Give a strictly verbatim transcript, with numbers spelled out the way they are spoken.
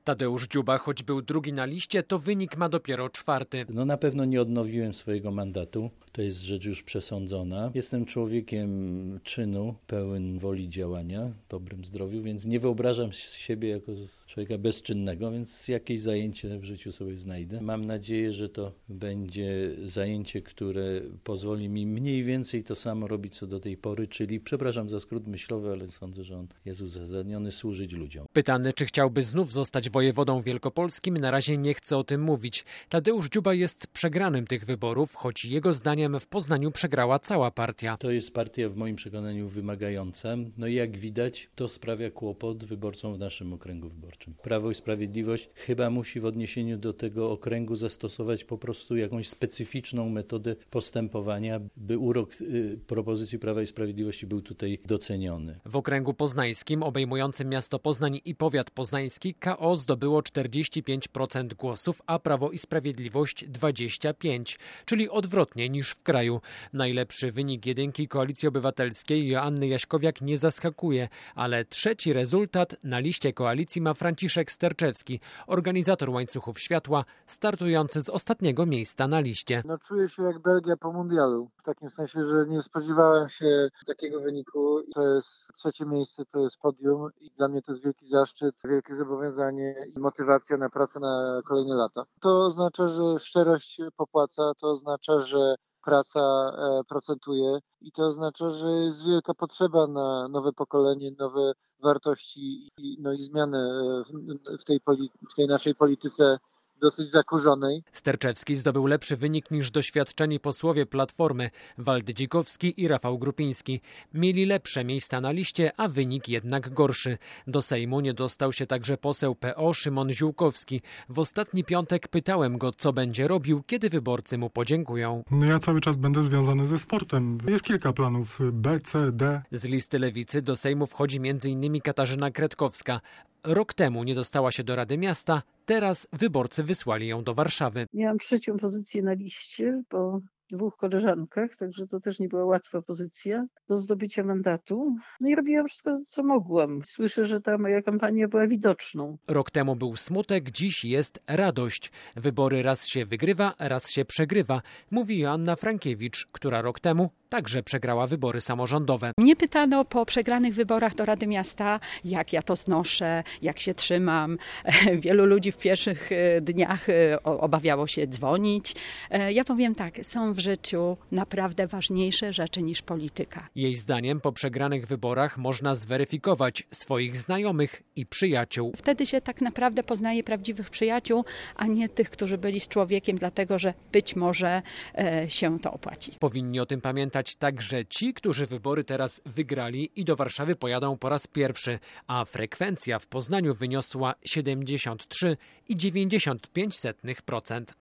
Tadeusz Dziuba, choć był drugi na liście, to wynik ma dopiero czwarty. No na pewno nie odnowiłem swojego mandatu. To jest rzecz już przesądzona. Jestem człowiekiem czynu, pełen woli działania, w dobrym zdrowiu, więc nie wyobrażam siebie jako człowieka bezczynnego, więc jakieś zajęcie w życiu sobie znajdę. Mam nadzieję, że to będzie zajęcie, które pozwoli mi mniej więcej to samo robić, co do tej pory, czyli, przepraszam za skrót myślowy, ale sądzę, że on jest uzasadniony, służyć ludziom. Pytany, czy chciałby znów zostać wojewodą wielkopolskim, na razie nie chce o tym mówić. Tadeusz Dziuba jest przegranym tych wyborów, choć jego zdaniem w Poznaniu przegrała cała partia. To jest partia w moim przekonaniu wymagająca. No i jak widać, to sprawia kłopot wyborcom w naszym okręgu wyborczym. Prawo i Sprawiedliwość chyba musi w odniesieniu do tego okręgu zastosować po prostu jakąś specyficzną metodę postępowania, by urok y, propozycji Prawa i Sprawiedliwości był tutaj doceniony. W okręgu poznańskim, obejmującym miasto Poznań i powiat poznański, K O zdobyło czterdzieści pięć procent głosów, a Prawo i Sprawiedliwość dwadzieścia pięć procent, czyli odwrotnie niż w kraju. Najlepszy wynik jedynki Koalicji Obywatelskiej Joanny Jaśkowiak nie zaskakuje, ale trzeci rezultat na liście koalicji ma Franciszek Sterczewski, organizator łańcuchów światła, startujący z ostatniego miejsca na liście. No, czuję się jak Belgia po mundialu, w takim sensie, że nie spodziewałem się takiego wyniku. To jest trzecie miejsce, to jest podium i dla mnie to jest wielki zaszczyt, wielkie zobowiązanie i motywacja na pracę na kolejne lata. To oznacza, że szczerość popłaca, to oznacza, że praca procentuje i to oznacza, że jest wielka potrzeba na nowe pokolenie, nowe wartości i, no i zmiany w tej, w tej naszej polityce dosyć zakurzonej. Sterczewski zdobył lepszy wynik niż doświadczeni posłowie Platformy, Waldy Dzikowski i Rafał Grupiński. Mieli lepsze miejsca na liście, a wynik jednak gorszy. Do Sejmu nie dostał się także poseł P O Szymon Ziółkowski. W ostatni piątek pytałem go, co będzie robił, kiedy wyborcy mu podziękują. No ja cały czas będę związany ze sportem. Jest kilka planów B, C, D. Z listy Lewicy do Sejmu wchodzi między innymi Katarzyna Kretkowska. Rok temu nie dostała się do Rady Miasta, teraz wyborcy wysłali ją do Warszawy. Miałam trzecią pozycję na liście po dwóch koleżankach, także to też nie była łatwa pozycja do zdobycia mandatu. No i robiłam wszystko, co mogłam. Słyszę, że ta moja kampania była widoczną. Rok temu był smutek, dziś jest radość. Wybory raz się wygrywa, raz się przegrywa, mówi Joanna Frankiewicz, która rok temu także przegrała wybory samorządowe. Mnie pytano po przegranych wyborach do Rady Miasta, jak ja to znoszę, jak się trzymam. Wielu ludzi w pierwszych dniach obawiało się dzwonić. Ja powiem tak, są w życiu naprawdę ważniejsze rzeczy niż polityka. Jej zdaniem po przegranych wyborach można zweryfikować swoich znajomych i przyjaciół. Wtedy się tak naprawdę poznaje prawdziwych przyjaciół, a nie tych, którzy byli z człowiekiem, dlatego że być może e, się to opłaci. Powinni o tym pamiętać także ci, którzy wybory teraz wygrali i do Warszawy pojadą po raz pierwszy, a frekwencja w Poznaniu wyniosła siedemdziesiąt trzy i dziewięćdziesiąt pięć procent.